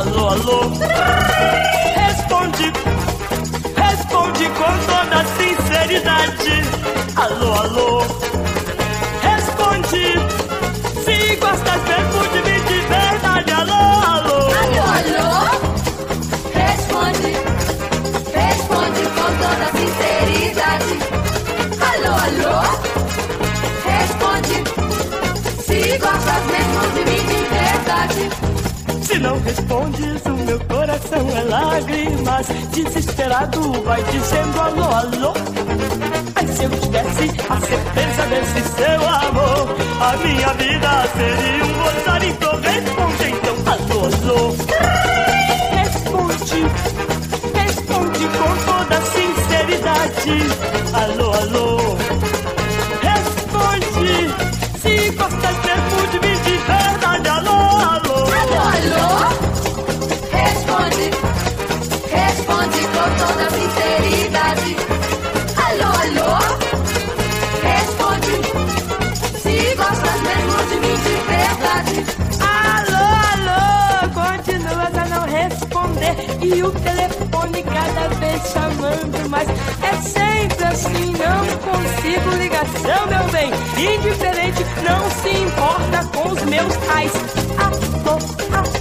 Alô, alô. Responde, responde com toda sinceridade. Alô, alô. Responde, se gostas mesmo de mim de verdade. Alô, alô. Alô, alô. Responde, responde com toda sinceridade. Alô, alô. Responde, se gostas mesmo de mim de verdade. Se não respondes, o meu coração é lágrimas. Desesperado vai dizendo alô, alô. Ai, se eu tivesse a certeza desse seu amor, a minha vida seria um gozar. Então responde, então alô, alô. Responde, responde com toda sinceridade. Alô, alô. Responde, se gostas mesmo de mim de verdade. Alô, alô. Alô, alô. Responde, responde com toda sinceridade. Alô, alô. Responde, se gostas mesmo de mim de verdade. Alô, alô, continuas a não responder e o telefone cada vez chamando, mas é sempre assim, não consigo ligação, meu bem. Indiferente, não se importa com os meus ais. Alô, alô.